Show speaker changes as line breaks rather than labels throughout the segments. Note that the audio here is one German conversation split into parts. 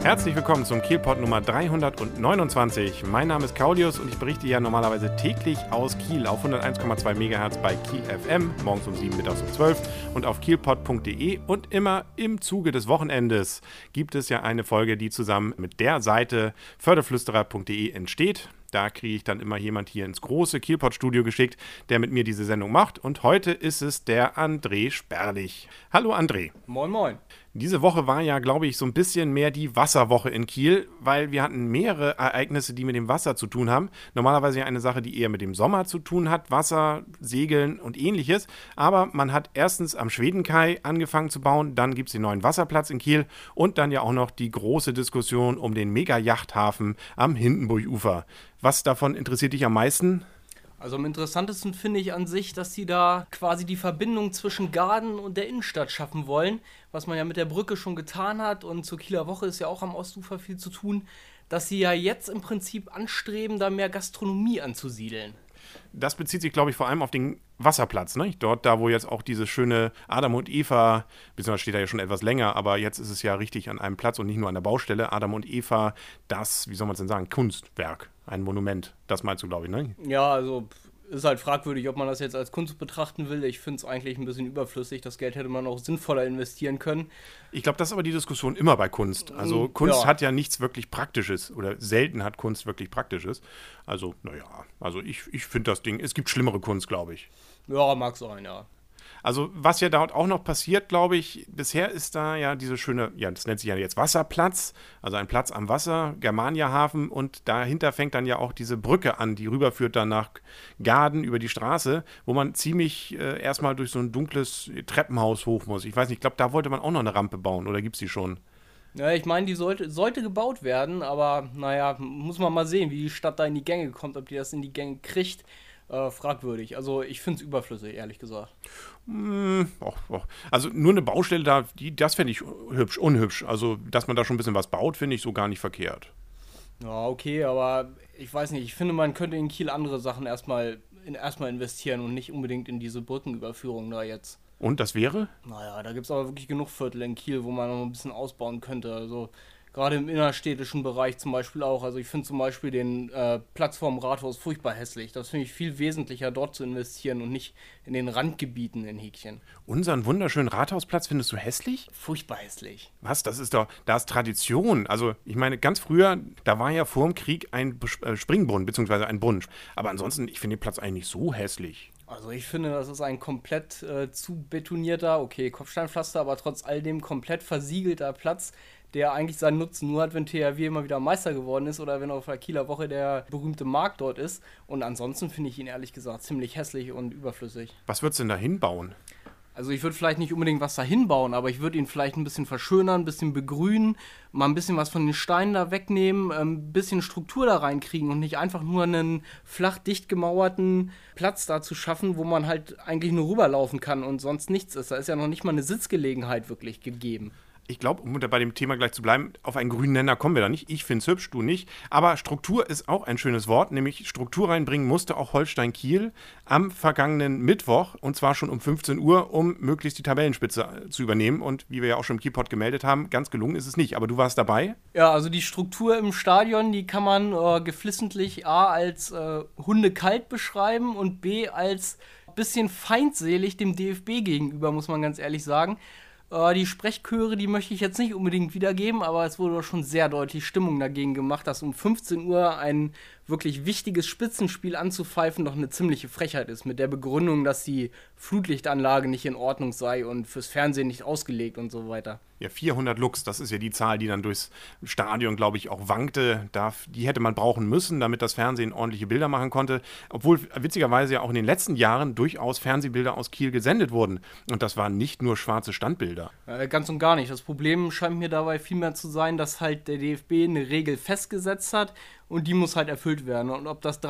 Herzlich willkommen zum Kielpod Nummer 329. Mein Name ist Kaulius und ich berichte ja normalerweise täglich aus Kiel auf 101,2 MHz bei Kiel FM, morgens um 7, mittags um 12 und auf kielpod.de. Und immer im Zuge des Wochenendes gibt es ja eine Folge, die zusammen mit der Seite förderflüsterer.de entsteht. Da kriege ich dann immer jemand hier ins große Kielpod-Studio geschickt, der mit mir diese Sendung macht. Und heute ist es der André Sperlich. Hallo André.
Moin, moin.
Diese Woche war ja, glaube ich, so ein bisschen mehr die Wasserwoche in Kiel, weil wir hatten mehrere Ereignisse, die mit dem Wasser zu tun haben. Normalerweise ja eine Sache, die eher mit dem Sommer zu tun hat, Wasser, Segeln und ähnliches. Aber man hat erstens am Schwedenkai angefangen zu bauen, dann gibt es den neuen Wasserplatz in Kiel und dann ja auch noch die große Diskussion um den Mega-Yachthafen am Hindenburg-Ufer. Was davon interessiert dich am meisten?
Also am interessantesten finde ich an sich, dass sie da quasi die Verbindung zwischen Gaden und der Innenstadt schaffen wollen, was man ja mit der Brücke schon getan hat, und zur Kieler Woche ist ja auch am Ostufer viel zu tun, dass sie ja jetzt im Prinzip anstreben, da mehr Gastronomie anzusiedeln.
Das bezieht sich, glaube ich, vor allem auf den Wasserplatz, ne? Dort, da wo jetzt auch dieses schöne Adam und Eva, beziehungsweise steht da ja schon etwas länger, aber jetzt ist es ja richtig an einem Platz und nicht nur an der Baustelle, Adam und Eva, das, wie soll man es denn sagen, Kunstwerk, ein Monument, das meinst du, glaube ich, ne?
Ja, also ist halt fragwürdig, ob man das jetzt als Kunst betrachten will. Ich finde es eigentlich ein bisschen überflüssig. Das Geld hätte man auch sinnvoller investieren können.
Ich glaube, das ist aber die Diskussion immer bei Kunst. Also Kunst hat ja nichts wirklich Praktisches oder selten hat Kunst wirklich Praktisches. Also, also ich finde das Ding, es gibt schlimmere Kunst, glaube ich.
Ja, mag sein, ja.
Also was ja dort auch noch passiert, glaube ich, bisher ist da ja diese schöne, ja, das nennt sich ja jetzt Wasserplatz, also ein Platz am Wasser, Germaniahafen, und dahinter fängt dann ja auch diese Brücke an, die rüberführt dann nach Gaden über die Straße, wo man ziemlich erstmal durch so ein dunkles Treppenhaus hoch muss. Ich weiß nicht, ich glaube, da wollte man auch noch eine Rampe bauen, oder gibt es die schon?
Ja, ich meine, die sollte gebaut werden, aber naja, muss man mal sehen, wie die Stadt da in die Gänge kommt, ob die das in die Gänge kriegt. Fragwürdig. Also ich finde es überflüssig, ehrlich gesagt.
Also nur eine Baustelle da, das fände ich unhübsch. Also, dass man da schon ein bisschen was baut, finde ich so gar nicht verkehrt.
Ja, okay, aber ich weiß nicht, ich finde, man könnte in Kiel andere Sachen erstmal investieren und nicht unbedingt in diese Brückenüberführung da jetzt.
Und das wäre?
Naja, da gibt es aber wirklich genug Viertel in Kiel, wo man noch ein bisschen ausbauen könnte. Also gerade im innerstädtischen Bereich zum Beispiel auch. Also ich finde zum Beispiel den Platz vorm Rathaus furchtbar hässlich. Das finde ich viel wesentlicher, dort zu investieren und nicht in den Randgebieten in Häkchen.
Unseren wunderschönen Rathausplatz findest du hässlich?
Furchtbar hässlich.
Was? Das ist doch, da ist Tradition. Also ich meine, ganz früher, da war ja vor dem Krieg ein Springbrunnen, beziehungsweise ein Brunnen. Aber ansonsten, ich finde den Platz eigentlich so hässlich.
Also ich finde, das ist ein komplett zu betonierter, okay, Kopfsteinpflaster, aber trotz all dem komplett versiegelter Platz, der eigentlich seinen Nutzen nur hat, wenn THW immer wieder Meister geworden ist oder wenn auf der Kieler Woche der berühmte Markt dort ist. Und ansonsten finde ich ihn ehrlich gesagt ziemlich hässlich und überflüssig.
Was würdest du denn da hinbauen?
Also ich würde vielleicht nicht unbedingt was da hinbauen, aber ich würde ihn vielleicht ein bisschen verschönern, ein bisschen begrünen, mal ein bisschen was von den Steinen da wegnehmen, ein bisschen Struktur da reinkriegen und nicht einfach nur einen flach dicht gemauerten Platz da zu schaffen, wo man halt eigentlich nur rüberlaufen kann und sonst nichts ist. Da ist ja noch nicht mal eine Sitzgelegenheit wirklich gegeben.
Ich glaube, um bei dem Thema gleich zu bleiben, auf einen grünen Nenner kommen wir da nicht. Ich finde es hübsch, du nicht. Aber Struktur ist auch ein schönes Wort, nämlich Struktur reinbringen musste auch Holstein Kiel am vergangenen Mittwoch, und zwar schon um 15 Uhr, um möglichst die Tabellenspitze zu übernehmen. Und wie wir ja auch schon im Kielpod gemeldet haben, ganz gelungen ist es nicht. Aber du warst dabei?
Ja, also die Struktur im Stadion, die kann man geflissentlich A als hundekalt beschreiben und B als bisschen feindselig dem DFB gegenüber, muss man ganz ehrlich sagen. Die Sprechchöre, die möchte ich jetzt nicht unbedingt wiedergeben, aber es wurde doch schon sehr deutlich Stimmung dagegen gemacht, dass um 15 Uhr ein wirklich wichtiges Spitzenspiel anzupfeifen doch eine ziemliche Frechheit ist, mit der Begründung, dass die Flutlichtanlage nicht in Ordnung sei und fürs Fernsehen nicht ausgelegt und so weiter.
Ja, 400 Lux, das ist ja die Zahl, die dann durchs Stadion, glaube ich, auch wankte. Die hätte man brauchen müssen, damit das Fernsehen ordentliche Bilder machen konnte. Obwohl witzigerweise ja auch in den letzten Jahren durchaus Fernsehbilder aus Kiel gesendet wurden. Und das waren nicht nur schwarze Standbilder.
Ganz und gar nicht. Das Problem scheint mir dabei vielmehr zu sein, dass halt der DFB eine Regel festgesetzt hat und die muss halt erfüllt werden. Und ob das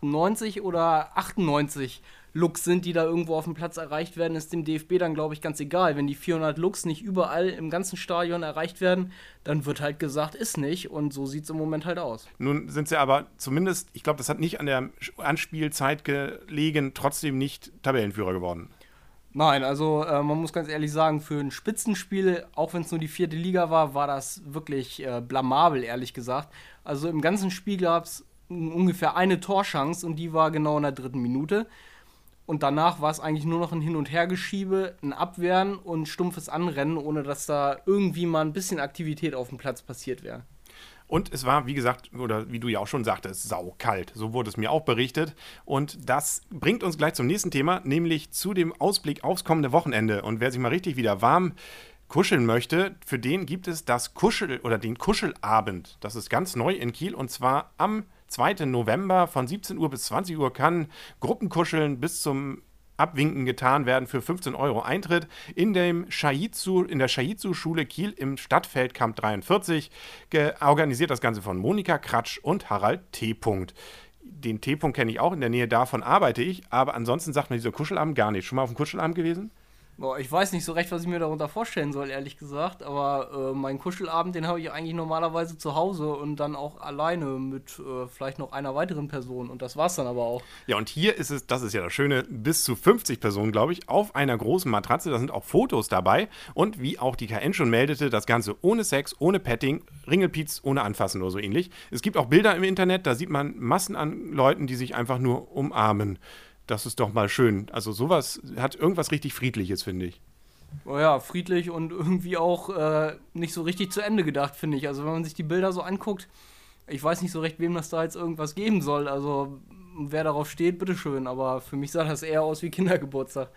398 oder 98 Lux sind, die da irgendwo auf dem Platz erreicht werden, ist dem DFB dann, glaube ich, ganz egal. Wenn die 400 Lux nicht überall im ganzen Stadion erreicht werden, dann wird halt gesagt, ist nicht. Und so sieht es im Moment halt aus.
Nun sind sie aber zumindest, ich glaube, das hat nicht an der Anspielzeit gelegen, trotzdem nicht Tabellenführer geworden.
Nein, also man muss ganz ehrlich sagen, für ein Spitzenspiel, auch wenn es nur die 4. Liga war, war das wirklich blamabel, ehrlich gesagt. Also im ganzen Spiel gab es ungefähr eine Torchance und die war genau in der 3. Minute. Und danach war es eigentlich nur noch ein Hin- und Hergeschiebe, ein Abwehren und stumpfes Anrennen, ohne dass da irgendwie mal ein bisschen Aktivität auf dem Platz passiert wäre.
Und es war, wie gesagt, oder wie du ja auch schon sagtest, saukalt. So wurde es mir auch berichtet. Und das bringt uns gleich zum nächsten Thema, nämlich zu dem Ausblick aufs kommende Wochenende. Und wer sich mal richtig wieder warm kuscheln möchte, für den gibt es den Kuschelabend. Das ist ganz neu in Kiel und zwar am 2. November von 17 Uhr bis 20 Uhr kann Gruppenkuscheln bis zum Abwinken getan werden für 15 Euro Eintritt in der Shaizu-Schule Kiel im Stadtfeldkamp 43. Organisiert das Ganze von Monika Kratsch und Harald T. Den T. kenne ich auch, in der Nähe davon arbeite ich, aber ansonsten sagt mir dieser Kuschelabend gar nicht. Schon mal auf dem Kuschelabend gewesen?
Boah, ich weiß nicht so recht, was ich mir darunter vorstellen soll, ehrlich gesagt, aber meinen Kuschelabend, den habe ich eigentlich normalerweise zu Hause und dann auch alleine mit vielleicht noch einer weiteren Person und das war's dann aber auch.
Ja, und hier ist es, das ist ja das Schöne, bis zu 50 Personen, glaube ich, auf einer großen Matratze. Da sind auch Fotos dabei und wie auch die KN schon meldete, das Ganze ohne Sex, ohne Petting, Ringelpiez, ohne Anfassen oder so ähnlich. Es gibt auch Bilder im Internet, da sieht man Massen an Leuten, die sich einfach nur umarmen. Das ist doch mal schön. Also sowas hat irgendwas richtig Friedliches, finde ich.
Oh ja, friedlich und irgendwie auch nicht so richtig zu Ende gedacht, finde ich. Also wenn man sich die Bilder so anguckt, ich weiß nicht so recht, wem das da jetzt irgendwas geben soll. Also wer darauf steht, bitteschön. Aber für mich sah das eher aus wie Kindergeburtstag.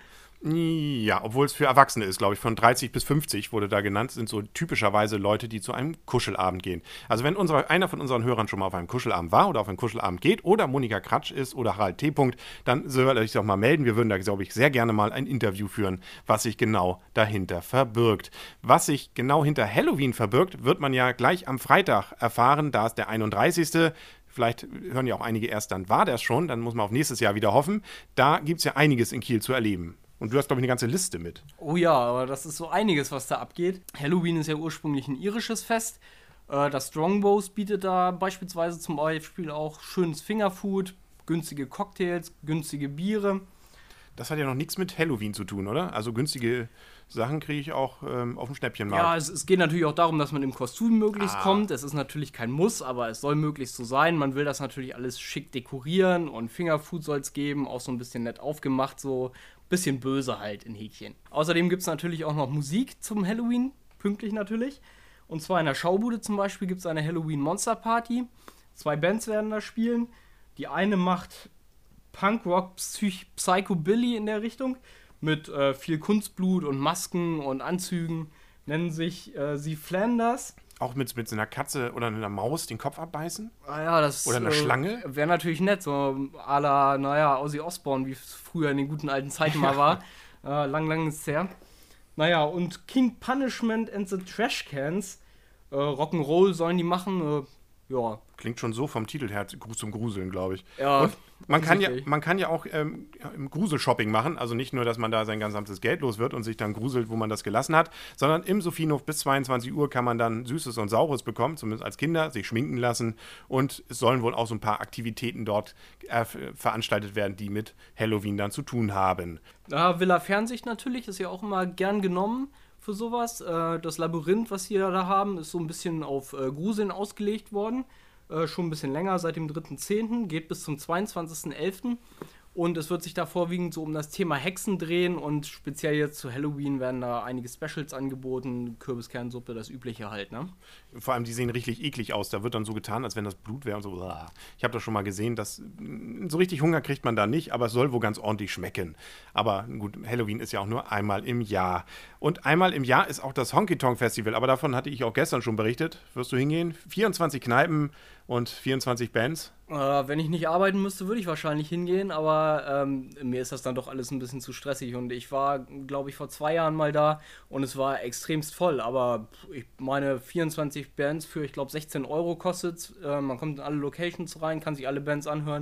Ja, obwohl es für Erwachsene ist, glaube ich, von 30 bis 50 wurde da genannt, sind so typischerweise Leute, die zu einem Kuschelabend gehen. Also wenn einer von unseren Hörern schon mal auf einem Kuschelabend war oder auf einen Kuschelabend geht oder Monika Kratsch ist oder Harald T. Dann soll er sich doch mal melden. Wir würden da, glaube ich, sehr gerne mal ein Interview führen, was sich genau dahinter verbirgt. Was sich genau hinter Halloween verbirgt, wird man ja gleich am Freitag erfahren. Da ist der 31. Vielleicht hören ja auch einige erst, dann war das schon, dann muss man auf nächstes Jahr wieder hoffen. Da gibt es ja einiges in Kiel zu erleben. Und du hast, glaube ich, eine ganze Liste mit.
Oh ja, aber das ist so einiges, was da abgeht. Halloween ist ja ursprünglich ein irisches Fest. Das Strongbows bietet da beispielsweise zum Beispiel auch schönes Fingerfood, günstige Cocktails, günstige Biere.
Das hat ja noch nichts mit Halloween zu tun, oder? Also günstige Sachen kriege ich auch auf dem Schnäppchenmarkt.
Ja, es geht natürlich auch darum, dass man im Kostüm möglichst kommt. Es ist natürlich kein Muss, aber es soll möglichst so sein. Man will das natürlich alles schick dekorieren und Fingerfood soll es geben, auch so ein bisschen nett aufgemacht, so bisschen böse halt in Häkchen. Außerdem gibt es natürlich auch noch Musik zum Halloween, pünktlich natürlich. Und zwar in der Schaubude zum Beispiel gibt es eine Halloween-Monster-Party. 2 Bands werden da spielen. Die eine macht Punkrock, Psychobilly in der Richtung mit viel Kunstblut und Masken und Anzügen. Nennen sich sie Flanders.
Auch mit so einer Katze oder einer Maus den Kopf abbeißen?
Ah ja, das
oder einer Schlange?
Wäre natürlich nett, so à la, Ozzy Osbourne, wie es früher in den guten alten Zeiten mal war. Lang ist es her. Naja, und King Punishment and the Trash Cans. Rock'n'Roll sollen die machen. Ja.
Klingt schon so vom Titel her zum Gruseln, glaube ich.
Ja.
Und man kann ja auch Grusel-Shopping machen. Also nicht nur, dass man da sein gesamtes Geld los wird und sich dann gruselt, wo man das gelassen hat, sondern im Sophienhof bis 22 Uhr kann man dann Süßes und Saures bekommen, zumindest als Kinder, sich schminken lassen. Und es sollen wohl auch so ein paar Aktivitäten dort veranstaltet werden, die mit Halloween dann zu tun haben.
Ja, Villa Fernsicht natürlich, ist ja auch immer gern genommen für sowas. Das Labyrinth, was wir da haben, ist so ein bisschen auf Gruseln ausgelegt worden. Schon ein bisschen länger, seit dem 3.10., geht bis zum 22.11. Und es wird sich da vorwiegend so um das Thema Hexen drehen und speziell jetzt zu Halloween werden da einige Specials angeboten, Kürbiskernsuppe, das Übliche halt, ne?
Vor allem, die sehen richtig eklig aus. Da wird dann so getan, als wenn das Blut wäre und so. Ich habe das schon mal gesehen, dass so richtig Hunger kriegt man da nicht, aber es soll wohl ganz ordentlich schmecken. Aber gut, Halloween ist ja auch nur einmal im Jahr. Und einmal im Jahr ist auch das Honky Tonk Festival, aber davon hatte ich auch gestern schon berichtet. Wirst du hingehen? 24 Kneipen und 24 Bands.
Wenn ich nicht arbeiten müsste, würde ich wahrscheinlich hingehen, aber mir ist das dann doch alles ein bisschen zu stressig und ich war, glaube ich, vor 2 Jahren mal da und es war extremst voll, aber ich meine 24 Bands für, ich glaube, 16 Euro kostet. Man kommt in alle Locations rein, kann sich alle Bands anhören.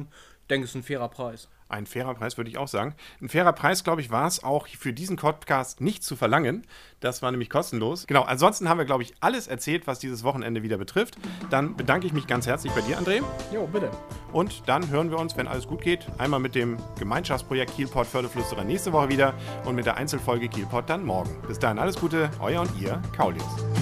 denke, es ist ein fairer Preis.
Ein fairer Preis, würde ich auch sagen. Ein fairer Preis, glaube ich, war es auch für diesen Podcast nicht zu verlangen. Das war nämlich kostenlos. Genau, ansonsten haben wir, glaube ich, alles erzählt, was dieses Wochenende wieder betrifft. Dann bedanke ich mich ganz herzlich bei dir, André.
Jo, bitte.
Und dann hören wir uns, wenn alles gut geht, einmal mit dem Gemeinschaftsprojekt Kielpot Fördeflüsterer nächste Woche wieder und mit der Einzelfolge Kielpot dann morgen. Bis dahin alles Gute, euer und ihr, Kaulius.